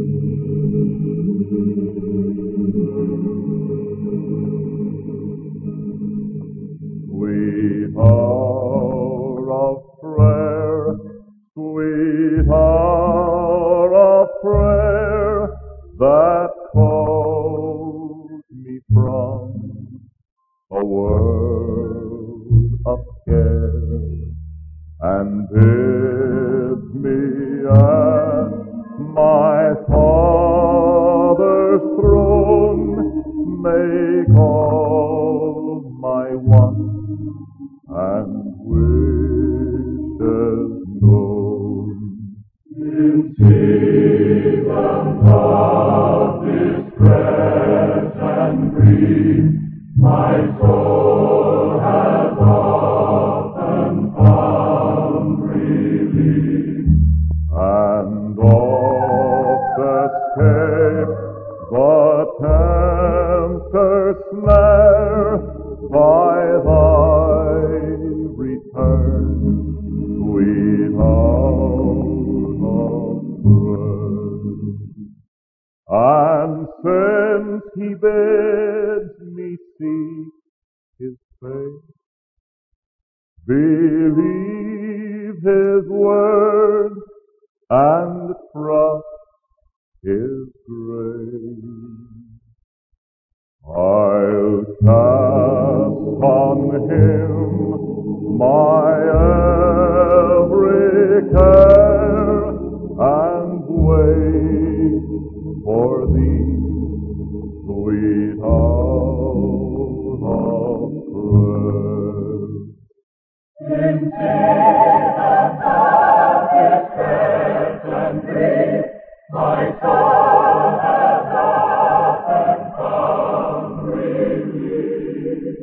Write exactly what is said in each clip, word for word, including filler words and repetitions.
Sweet hour of prayer, sweet hour of prayer, that calls me from a world of care, and bids me at my Father's throne make all my wants and wishes known. In seasons of distress and grief, my soul has often found relief, and oft escaped the tempter's snare by thy return, sweet hour of prayer. And since he bids me seek his face, believe his word, and trust his grace, I'll cast on him my every care, and wait for thee, sweet hour of prayer. In seasons of distress and grief, my soul has often found relief,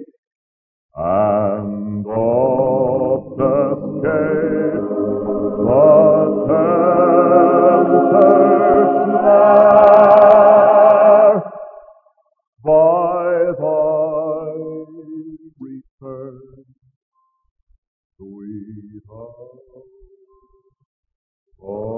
and oft escaped the tempter's snare by thy return, sweet hour.